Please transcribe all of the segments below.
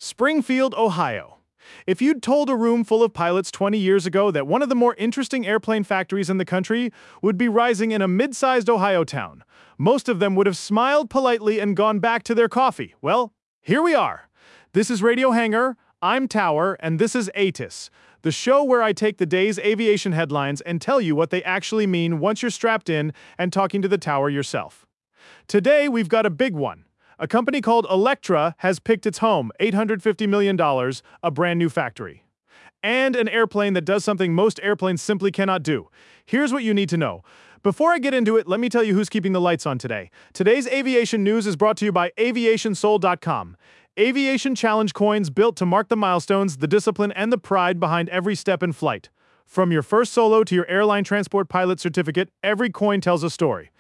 Springfield, Ohio. If you'd told a room full of pilots 20 years ago that one of the more interesting airplane factories in the country would be rising in a mid-sized Ohio town, most of them would have smiled politely and gone back to their coffee. Well, here we are. This is Radio Hangar, I'm Tower, and this is ATIS, the show where I take the day's aviation headlines and tell you what they actually mean once you're strapped in and talking to the tower yourself. Today, we've got a big one. A company called Electra has picked its home, $850 million, a brand new factory. And an airplane that does something most airplanes simply cannot do. Here's what you need to know. Before I get into it, let me tell you who's keeping the lights on today. Today's aviation news is brought to you by aviationsoul.com. Aviation challenge coins built to mark the milestones, the discipline, and the pride behind every step in flight. From your first solo to your airline transport pilot certificate, every coin tells a story.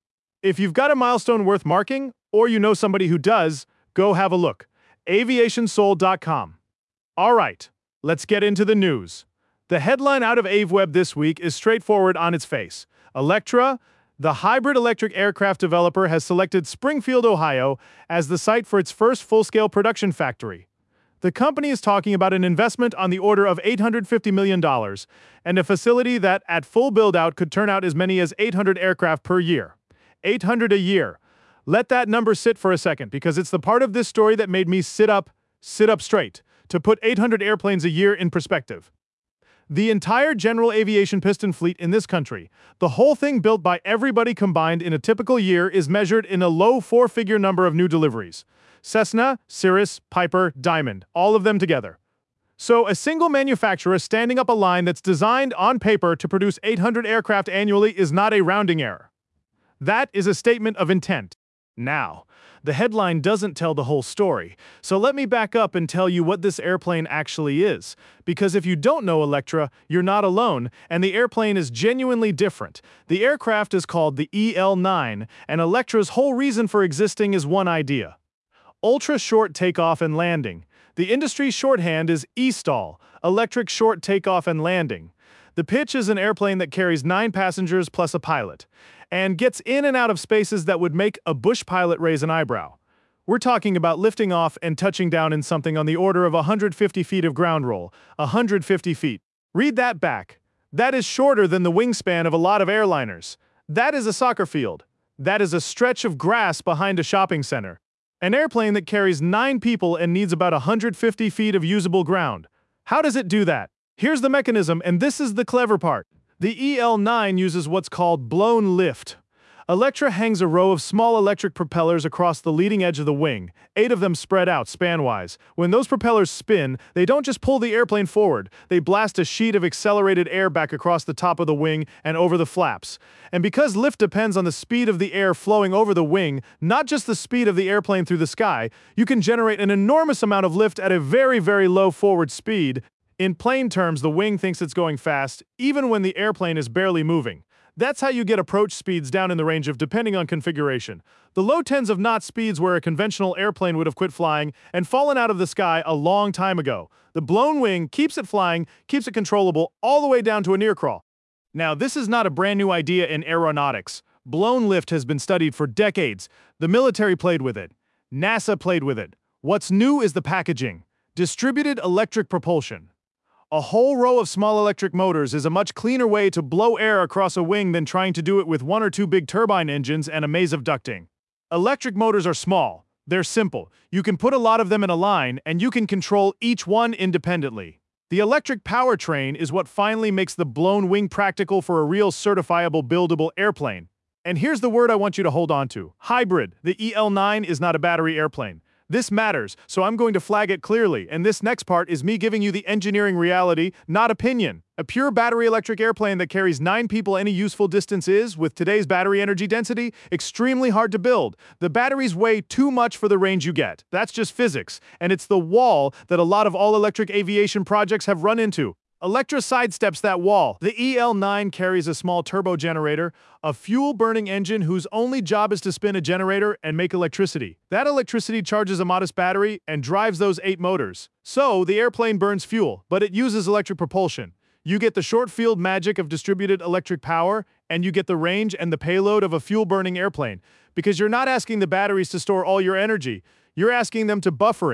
If you've got a milestone worth marking, or you know somebody who does, go have a look. aviationsoul.com. All right, let's get into the news. The headline out of AvWeb this week is straightforward on its face. Electra, the hybrid electric aircraft developer, has selected Springfield, Ohio, as the site for its first full-scale production factory. The company is talking about an investment on the order of $850 million, and a facility that, at full build-out, could turn out as many as 800 aircraft per year. 800 a year. Let that number sit for a second, because it's the part of this story that made me sit up straight, to put 800 airplanes a year in perspective. The entire general aviation piston fleet in this country, the whole thing built by everybody combined in a typical year, is measured in a low four-figure number of new deliveries. Cessna, Cirrus, Piper, Diamond, all of them together. So a single manufacturer standing up a line that's designed on paper to produce 800 aircraft annually is not a rounding error. That is a statement of intent. Now, the headline doesn't tell the whole story, so let me back up and tell you what this airplane actually is. Because if you don't know Electra, you're not alone, and the airplane is genuinely different. The aircraft is called the EL-9, and Electra's whole reason for existing is one idea: ultra-short takeoff and landing. The industry shorthand is ESTOL, electric short takeoff and landing. The pitch is an airplane that carries 9 passengers plus a pilot, and gets in and out of spaces that would make a bush pilot raise an eyebrow. We're talking about lifting off and touching down in something on the order of 150 feet of ground roll. 150 feet. Read that back. That is shorter than the wingspan of a lot of airliners. That is a soccer field. That is a stretch of grass behind a shopping center. An airplane that carries 9 people and needs about 150 feet of usable ground. How does it do that? Here's the mechanism, and this is the clever part. The EL-9 uses what's called blown lift. Electra hangs a row of small electric propellers across the leading edge of the wing, 8 of them spread out span-wise. When those propellers spin, they don't just pull the airplane forward, they blast a sheet of accelerated air back across the top of the wing and over the flaps. And because lift depends on the speed of the air flowing over the wing, not just the speed of the airplane through the sky, you can generate an enormous amount of lift at a very, very low forward speed. In plain terms, the wing thinks it's going fast, even when the airplane is barely moving. That's how you get approach speeds down in the range of, depending on configuration, the low tens of knot speeds where a conventional airplane would have quit flying and fallen out of the sky a long time ago. The blown wing keeps it flying, keeps it controllable, all the way down to a near crawl. Now, this is not a brand new idea in aeronautics. Blown lift has been studied for decades. The military played with it. NASA played with it. What's new is the packaging. Distributed electric propulsion. A whole row of small electric motors is a much cleaner way to blow air across a wing than trying to do it with 1 or 2 big turbine engines and a maze of ducting. Electric motors are small. They're simple. You can put a lot of them in a line, and you can control each one independently. The electric powertrain is what finally makes the blown wing practical for a real certifiable buildable airplane. And here's the word I want you to hold on to: hybrid. The EL-9 is not a battery airplane. This matters, so I'm going to flag it clearly, and this next part is me giving you the engineering reality, not opinion. A pure battery electric airplane that carries 9 people any useful distance is, with today's battery energy density, extremely hard to build. The batteries weigh too much for the range you get. That's just physics, and it's the wall that a lot of all-electric aviation projects have run into. Electra sidesteps that wall. The EL-9 carries a small turbo generator, a fuel-burning engine whose only job is to spin a generator and make electricity. That electricity charges a modest battery and drives those 8 motors. So, the airplane burns fuel, but it uses electric propulsion. You get the short-field magic of distributed electric power, and you get the range and the payload of a fuel-burning airplane, because you're not asking the batteries to store all your energy. You're asking them to buffer it.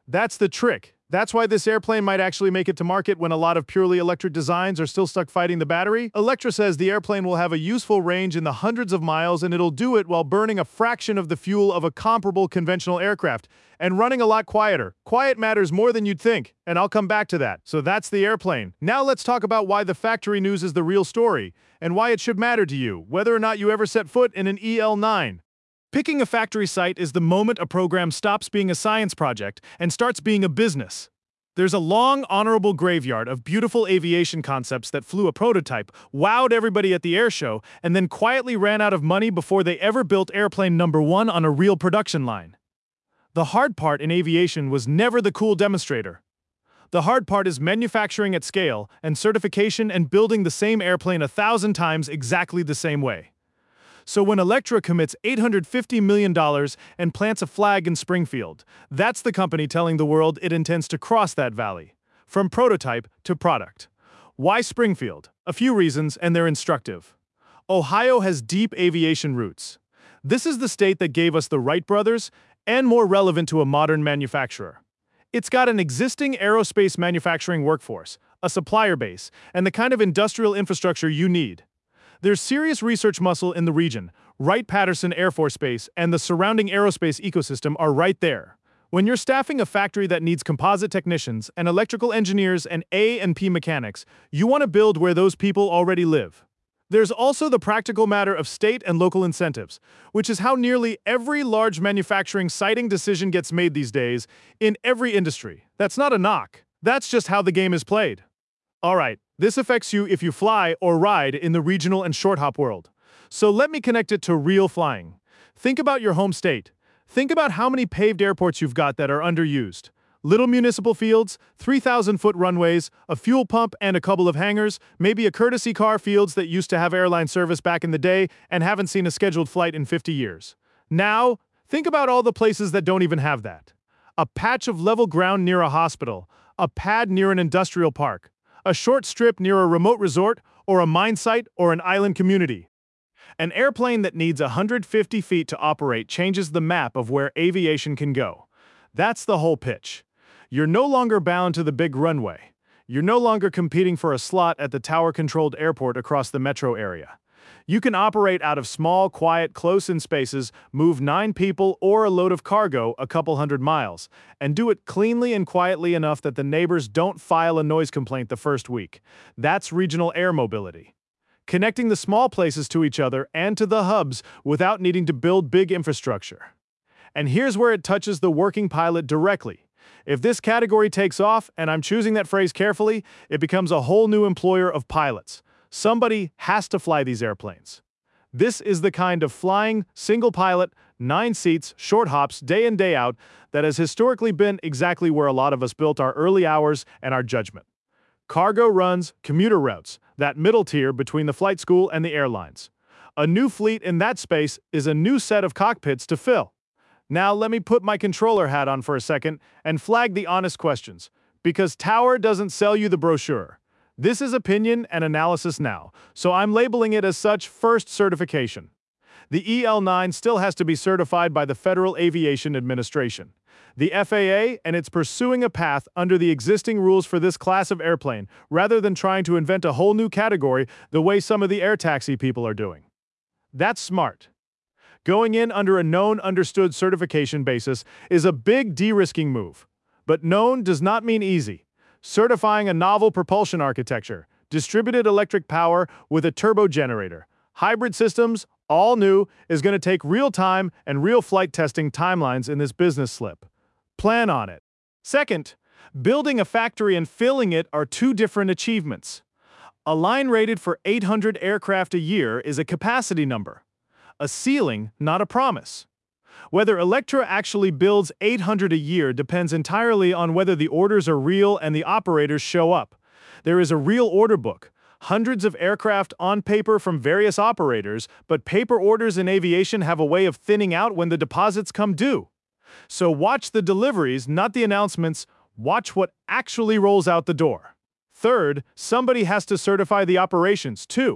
That's the trick. That's why this airplane might actually make it to market when a lot of purely electric designs are still stuck fighting the battery. Electra says the airplane will have a useful range in the hundreds of miles, and it'll do it while burning a fraction of the fuel of a comparable conventional aircraft and running a lot quieter. Quiet matters more than you'd think, and I'll come back to that. So that's the airplane. Now let's talk about why the factory news is the real story and why it should matter to you, whether or not you ever set foot in an EL-9. Picking a factory site is the moment a program stops being a science project and starts being a business. There's a long, honorable graveyard of beautiful aviation concepts that flew a prototype, wowed everybody at the air show, and then quietly ran out of money before they ever built airplane number 1 on a real production line. The hard part in aviation was never the cool demonstrator. The hard part is manufacturing at scale and certification and building the same airplane 1,000 times exactly the same way. So when Electra commits $850 million and plants a flag in Springfield, that's the company telling the world it intends to cross that valley, from prototype to product. Why Springfield? A few reasons, and they're instructive. Ohio has deep aviation roots. This is the state that gave us the Wright brothers, and more relevant to a modern manufacturer. It's got an existing aerospace manufacturing workforce, a supplier base, and the kind of industrial infrastructure you need. There's serious research muscle in the region. Wright-Patterson Air Force Base and the surrounding aerospace ecosystem are right there. When you're staffing a factory that needs composite technicians and electrical engineers and A&P mechanics, you want to build where those people already live. There's also the practical matter of state and local incentives, which is how nearly every large manufacturing siting decision gets made these days in every industry. That's not a knock. That's just how the game is played. All right. This affects you if you fly or ride in the regional and short hop world. So let me connect it to real flying. Think about your home state. Think about how many paved airports you've got that are underused. Little municipal fields, 3,000-foot runways, a fuel pump and a couple of hangars, maybe a courtesy car fields that used to have airline service back in the day and haven't seen a scheduled flight in 50 years. Now, think about all the places that don't even have that. A patch of level ground near a hospital, a pad near an industrial park, a short strip near a remote resort, or a mine site, or an island community. An airplane that needs 150 feet to operate changes the map of where aviation can go. That's the whole pitch. You're no longer bound to the big runway. You're no longer competing for a slot at the tower-controlled airport across the metro area. You can operate out of small, quiet, close-in spaces, move 9 people or a load of cargo a couple hundred miles, and do it cleanly and quietly enough that the neighbors don't file a noise complaint the first week. That's regional air mobility. Connecting the small places to each other and to the hubs without needing to build big infrastructure. And here's where it touches the working pilot directly. If this category takes off, and I'm choosing that phrase carefully, it becomes a whole new employer of pilots. Somebody has to fly these airplanes. This is the kind of flying, single pilot, 9 seats, short hops, day in, day out, that has historically been exactly where a lot of us built our early hours and our judgment. Cargo runs, commuter routes, that middle tier between the flight school and the airlines. A new fleet in that space is a new set of cockpits to fill. Now let me put my controller hat on for a second and flag the honest questions, because Tower doesn't sell you the brochure. This is opinion and analysis now, so I'm labeling it as such first certification. The EL-9 still has to be certified by the Federal Aviation Administration. The FAA, and it's pursuing a path under the existing rules for this class of airplane, rather than trying to invent a whole new category the way some of the air taxi people are doing. That's smart. Going in under a known understood certification basis is a big de-risking move. But known does not mean easy. Certifying a novel propulsion architecture, distributed electric power with a turbo generator, hybrid systems, all new, is going to take real time and real flight testing timelines in this business slip. Plan on it. Second, building a factory and filling it are two different achievements. A line rated for 800 aircraft a year is a capacity number. A ceiling, not a promise. Whether Electra actually builds 800 a year depends entirely on whether the orders are real and the operators show up. There is a real order book, hundreds of aircraft on paper from various operators, but paper orders in aviation have a way of thinning out when the deposits come due. So watch the deliveries, not the announcements. Watch what actually rolls out the door. Third, somebody has to certify the operations too.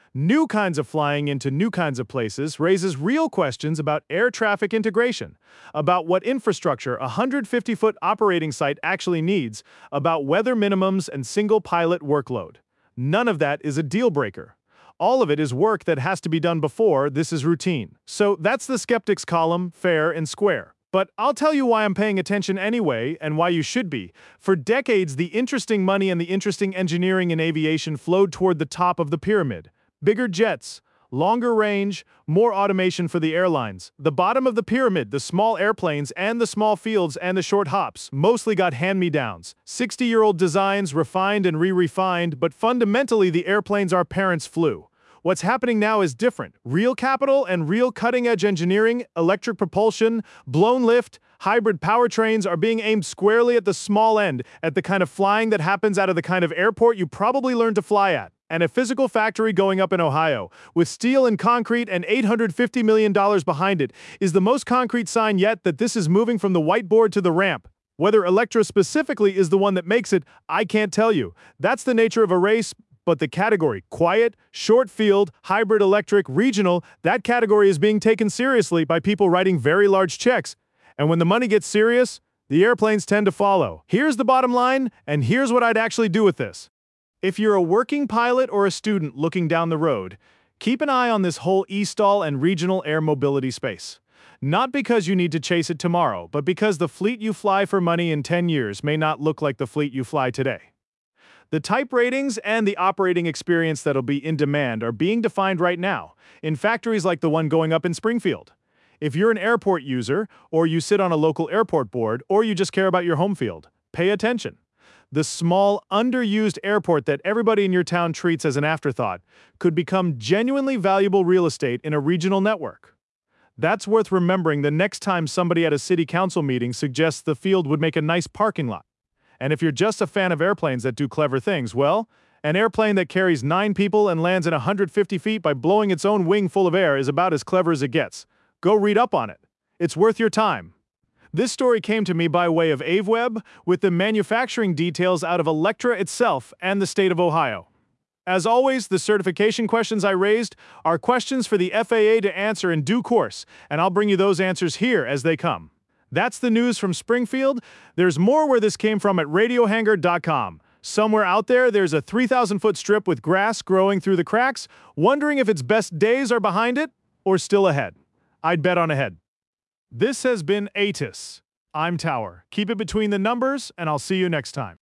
New kinds of flying into new kinds of places raises real questions about air traffic integration, about what infrastructure a 150-foot operating site actually needs, about weather minimums and single pilot workload. None of that is a deal breaker. All of it is work that has to be done before this is routine. So that's the skeptics column, fair and square. But I'll tell you why I'm paying attention anyway, and why you should be. For decades, the interesting money and the interesting engineering in aviation flowed toward the top of the pyramid. Bigger jets, longer range, more automation for the airlines. The bottom of the pyramid, the small airplanes and the small fields and the short hops, mostly got hand-me-downs. 60-year-old designs, refined and re-refined, but fundamentally the airplanes our parents flew. What's happening now is different. Real capital and real cutting-edge engineering, electric propulsion, blown lift, hybrid powertrains are being aimed squarely at the small end, at the kind of flying that happens out of the kind of airport you probably learned to fly at. And a physical factory going up in Ohio, with steel and concrete and $850 million behind it, is the most concrete sign yet that this is moving from the whiteboard to the ramp. Whether Electra specifically is the one that makes it, I can't tell you. That's the nature of a race. But the category, quiet, short field, hybrid electric, regional, that category is being taken seriously by people writing very large checks. And when the money gets serious, the airplanes tend to follow. Here's the bottom line, and here's what I'd actually do with this. If you're a working pilot or a student looking down the road, keep an eye on this whole eSTOL and regional air mobility space. Not because you need to chase it tomorrow, but because the fleet you fly for money in 10 years may not look like the fleet you fly today. The type ratings and the operating experience that'll be in demand are being defined right now, in factories like the one going up in Springfield. If you're an airport user, or you sit on a local airport board, or you just care about your home field, pay attention. The small, underused airport that everybody in your town treats as an afterthought could become genuinely valuable real estate in a regional network. That's worth remembering the next time somebody at a city council meeting suggests the field would make a nice parking lot. And if you're just a fan of airplanes that do clever things, well, an airplane that carries 9 people and lands at 150 feet by blowing its own wing full of air is about as clever as it gets. Go read up on it. It's worth your time. This story came to me by way of AveWeb, with the manufacturing details out of Electra itself and the state of Ohio. As always, the certification questions I raised are questions for the FAA to answer in due course, and I'll bring you those answers here as they come. That's the news from Springfield. There's more where this came from at radiohangar.com. Somewhere out there, there's a 3,000-foot strip with grass growing through the cracks, wondering if its best days are behind it or still ahead. I'd bet on ahead. This has been ATIS. I'm Tower. Keep it between the numbers, and I'll see you next time.